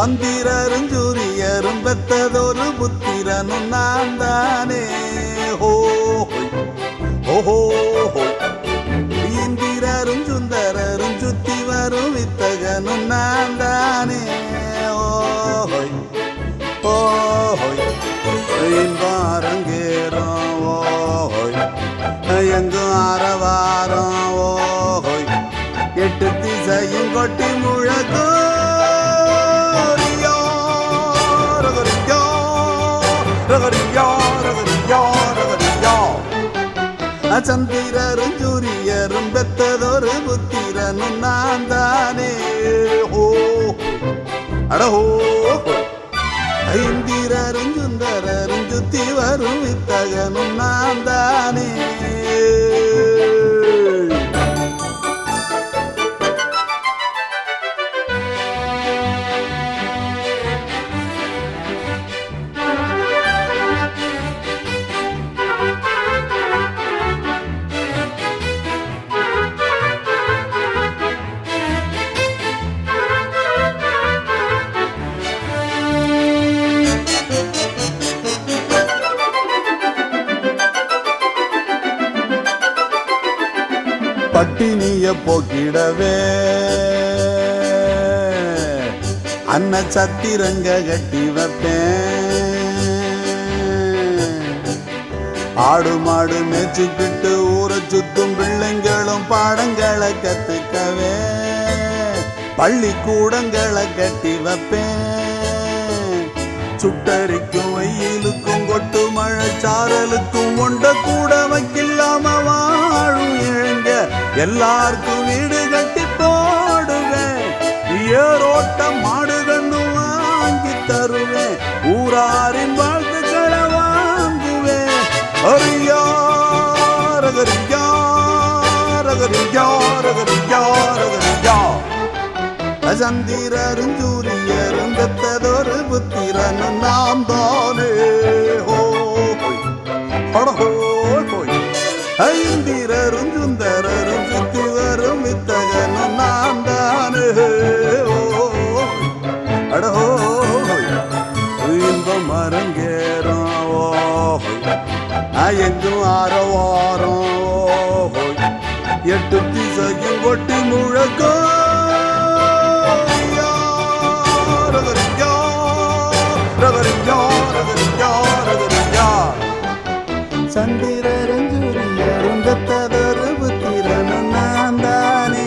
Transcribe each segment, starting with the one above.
சந்திரரும் சூரியரும் பெத்ததொரு புத்திரனும் நான் தானே. ஓஹோ இந்திரரும் சுந்தரரும் சுத்தி வரும் வித்தகனும் நான் தானே. இன்பாரங்கேறும் எங்கும் ஆரவாரம் எட்டு திசையும் கொட்டி முழக்கும் சந்திரரும் சூரியரும் பெத்ததொரு புத்திரனும் நான் தானே. அடஹோ இந்திரரும் சுந்தரரும் சுத்தி வரும் வித்தகனும் நான் தானே. பட்டினிய போக்கிடவே அன்ன சத்திரங்க கட்டி வைப்பேன். ஆடு மாடு மேய்ச்சிக்கிட்டு ஊரை சுத்தும் பிள்ளைங்களும் பாடங்களை கத்துக்கவே பள்ளிக்கூடங்களை கட்டி வைப்பேன். சுட்டரிக்கும் வெயிலுக்கும் கொட்டு மழை சாரலுக்கும் ஒண்ட கூட வைக்கில்லாம வாழும் இழங்க எல்லாருக்கும் வீடு கட்டி போடுவேன். ஏரோட்ட மாடு கண்ணு வாங்கி தருவேன். ஊராரின் வாழ்த்துக்களை வாங்குவேன். அரியா ரகரியா ரகரியா ரகரியா ரகரியா சந்திரரும் சூரியரும் பெத்ததொரு புத்திரனும் நாம் தானே. ஐந்திரரும் சுந்தரரும் சுத்தி வரும் வித்தகனும் நாம் தானே. அடஹோ இன்பம் அரங்கேறும் எங்கும் ஆரவாரம் எட்டு திசையும் கொட்டி முழக்கம் சந்திரரும் சூரியரும் பெத்ததொரு புத்திரனும் நான் தானே.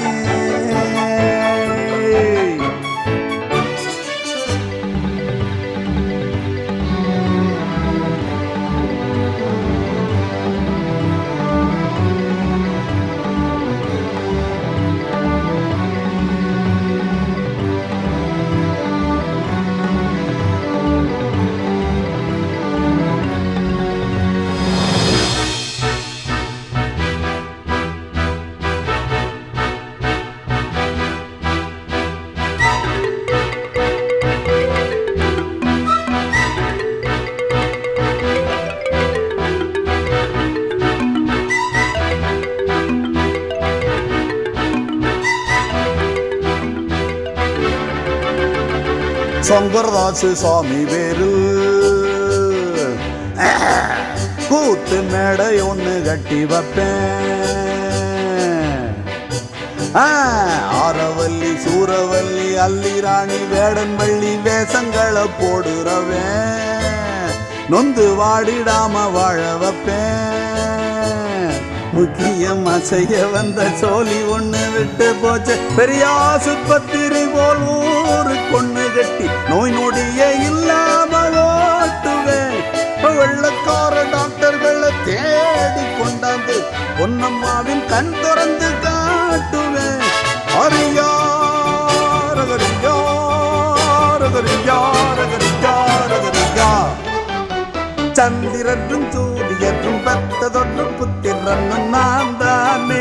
சங்கரதாசு சுவாமி பேரு கூத்து மேடை ஒன்று கட்டி வைப்பேன். ஆரவல்லி சூரவல்லி அல்லிராணி வேடன் வள்ளி வேஷங்களை போடுறவேன். நொந்து வாடிடாம வாழ வைப்பேன். முக்கியமா செய்ய வந்த சோழி ஒண்ணு விட்டு போச்சு. பெரிய ஆசுபத்திரி போல் ஊரு கொண்டு கட்டி நோய் நொடிய இல்லாம ஓட்டுவேன். வெள்ளக்கார டாக்டர்களை தேடி கொண்டாந்து பொன்னம்மாவின் கண் திறந்து காட்டுவேன். அரியா ரகரியா ரகரியா ரகரியா ரகரியா சந்திரரும் சூரியரும் பெத்ததொரு புத்திரனும் நான் தானே.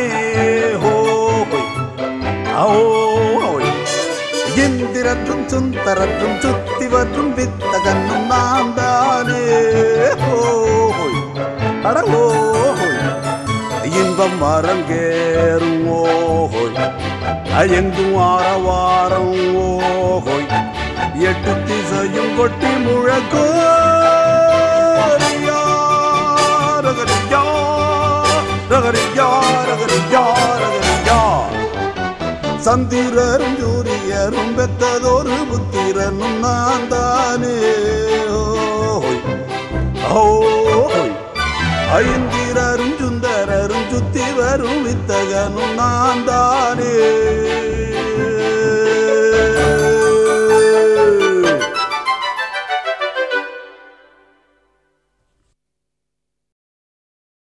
இந்திரரும் சுந்தரரும் சுத்தி வரும் வித்தகனும் நான் தானே. அடோ இன்பம் அரங்கேறும் எங்கும் ஆரவாரம் எட்டு திசையும் கொட்டி முழக்கோ ரியா, ரகரியா, ரகரியா, ரகரியா, ரகரியா. சந்திரரும் சூரியரும் பெத்ததொரு புத்திரனும் நான் தானே. ஓய் ஐந்திரரும் சுந்தரரும் சுத்தி வரும் வித்தகனும் நான் தானே.